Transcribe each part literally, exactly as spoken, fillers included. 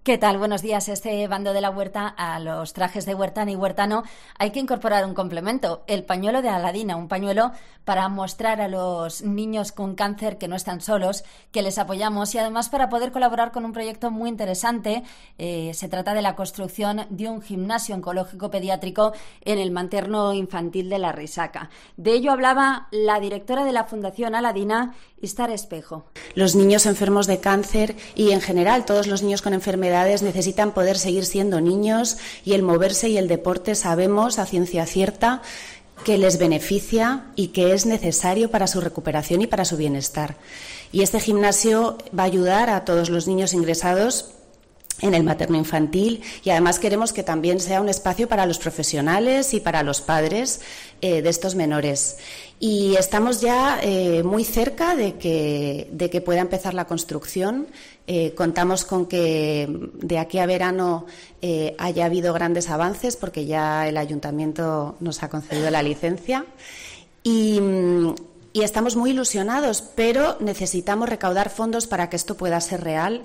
¿Qué tal? Buenos días. Este bando de la huerta, a los trajes de huertana y huertano hay que incorporar un complemento, el pañuelo de Aladina, un pañuelo para mostrar a los niños con cáncer que no están solos, que les apoyamos y además para poder colaborar con un proyecto muy interesante. Eh, se trata de la construcción de un gimnasio oncológico pediátrico en el materno infantil de La Risaca. De ello hablaba la directora de la Fundación Aladina, Istar Espejo. Los niños enfermos de cáncer y en general todos los niños con enfermedades necesitan poder seguir siendo niños y el moverse y el deporte sabemos a ciencia cierta que les beneficia y que es necesario para su recuperación y para su bienestar. Y este gimnasio va a ayudar a todos los niños ingresados en el materno infantil y además queremos que también sea un espacio para los profesionales y para los padres eh, de estos menores. Y estamos ya eh, muy cerca de que, de que pueda empezar la construcción. Eh, contamos con que de aquí a verano eh, haya habido grandes avances porque ya el ayuntamiento nos ha concedido la licencia y, y estamos muy ilusionados, pero necesitamos recaudar fondos para que esto pueda ser real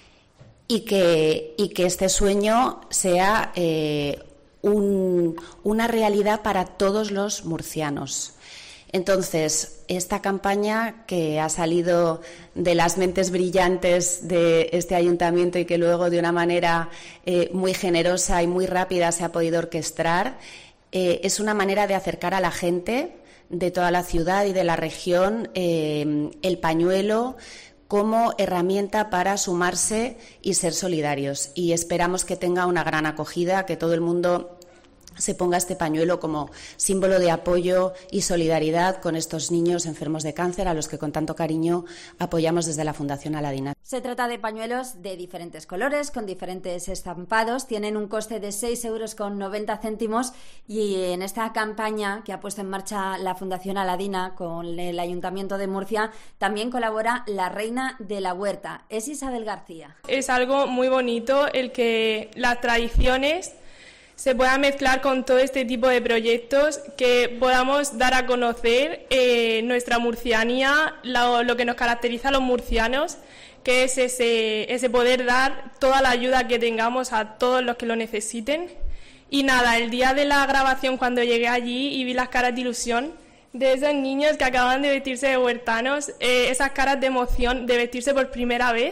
y que, y que este sueño sea eh, un, una realidad para todos los murcianos. Entonces, esta campaña que ha salido de las mentes brillantes de este ayuntamiento y que luego de una manera eh, muy generosa y muy rápida se ha podido orquestar, eh, es una manera de acercar a la gente de toda la ciudad y de la región eh, el pañuelo como herramienta para sumarse y ser solidarios. Y esperamos que tenga una gran acogida, que todo el mundo se ponga este pañuelo como símbolo de apoyo y solidaridad con estos niños enfermos de cáncer a los que con tanto cariño apoyamos desde la Fundación Aladina. Se trata de pañuelos de diferentes colores, con diferentes estampados, tienen un coste de seis euros con noventa céntimos y en esta campaña que ha puesto en marcha la Fundación Aladina con el Ayuntamiento de Murcia también colabora la Reina de la Huerta, es Isabel García. Es algo muy bonito el que las tradiciones se pueda mezclar con todo este tipo de proyectos, que podamos dar a conocer eh, nuestra murcianía, lo, lo que nos caracteriza a los murcianos, que es ese, ese poder dar toda la ayuda que tengamos a todos los que lo necesiten. Y nada, el día de la grabación, cuando llegué allí y vi las caras de ilusión de esos niños que acaban de vestirse de huertanos, eh, esas caras de emoción de vestirse por primera vez,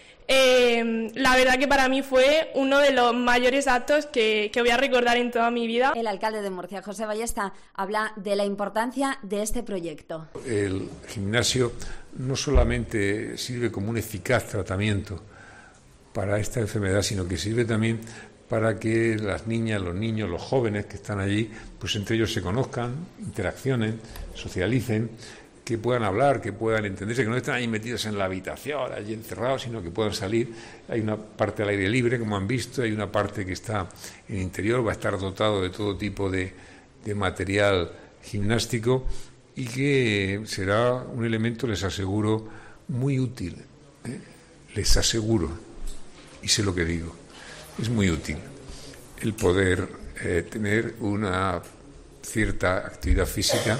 Eh, la verdad que para mí fue uno de los mayores actos que, que voy a recordar en toda mi vida. El alcalde de Murcia, José Ballesta, habla de la importancia de este proyecto. El gimnasio no solamente sirve como un eficaz tratamiento para esta enfermedad, sino que sirve también para que las niñas, los niños, los jóvenes que están allí, pues entre ellos se conozcan, interaccionen, socialicen, que puedan hablar, que puedan entenderse, que no estén ahí metidos en la habitación, allí encerrados, sino que puedan salir. Hay una parte al aire libre, como han visto, hay una parte que está en el interior, va a estar dotado de todo tipo de, de material gimnástico y que será un elemento, les aseguro, muy útil. ¿eh? Les aseguro, y sé lo que digo, es muy útil el poder eh, tener una cierta actividad física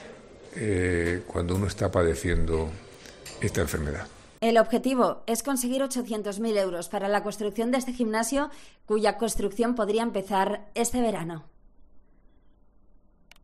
Eh, cuando uno está padeciendo esta enfermedad. El objetivo es conseguir ochocientos mil euros para la construcción de este gimnasio, cuya construcción podría empezar este verano.